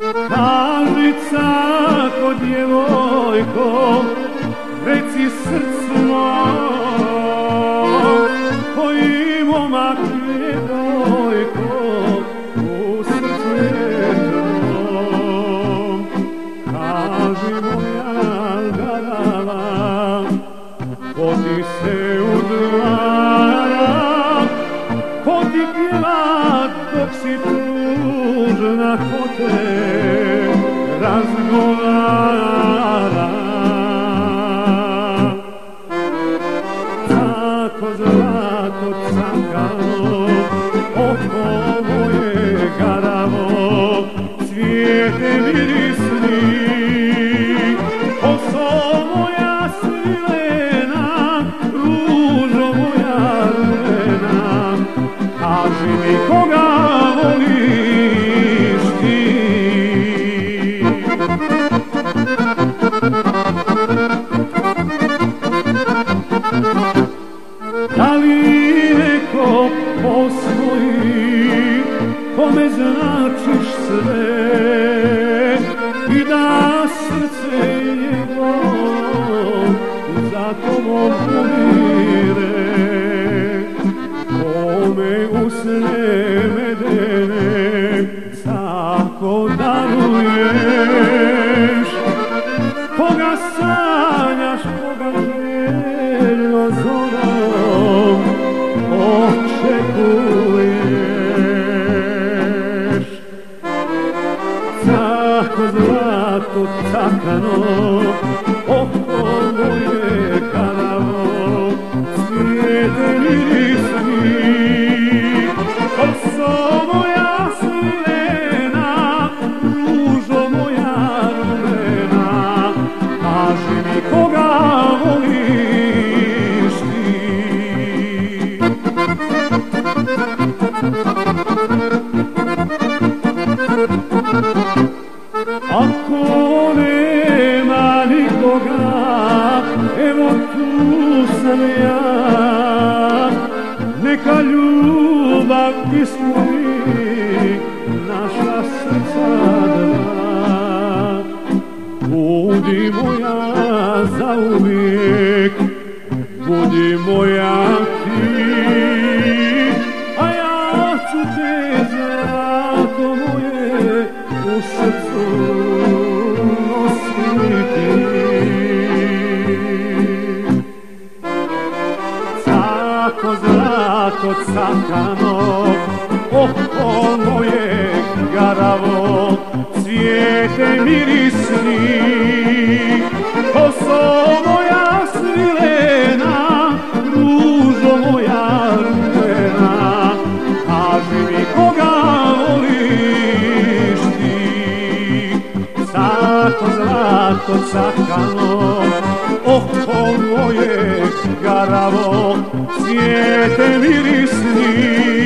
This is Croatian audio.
Kaži cako djevojko, reci srcu moj, koji momak je dojko u srcu je tvojom. Kaži moja garava, ko ti se udvara, ko ti pjeva dok si tužna, ko te razgovara. Tako zlato cakalo, oko moje garavo, cvijete mirisni, koso moja svilena, ružo moja rumena. Kaži mi koga voliš ti. Da li neko postoji kome značiš sve i da srce njegovo za tobom umire, kome usne medene tako daruješ, koga sanjaš, koga željno zorom očekuješ. Tako zlato cakano, oko moje garavo, cvijete mirisni, koso moja svilena, ružo moja rumena. Kaži mi koga voliš ti. Ako nema nikoga, evo tu sam ja, neka ljubav ispuni naša srca dva. Budi moja zauvijek, budi moja ti, a ja ću te zlato moje u srcu nositi. Cako zlato cakano, oko moje garavo, cvijete mirisni, koso moja svilena, ružo moja rumena. Kaži mi koga voliš ti. Cako zlato cakano, oko moje garavo, cvijete mirisni,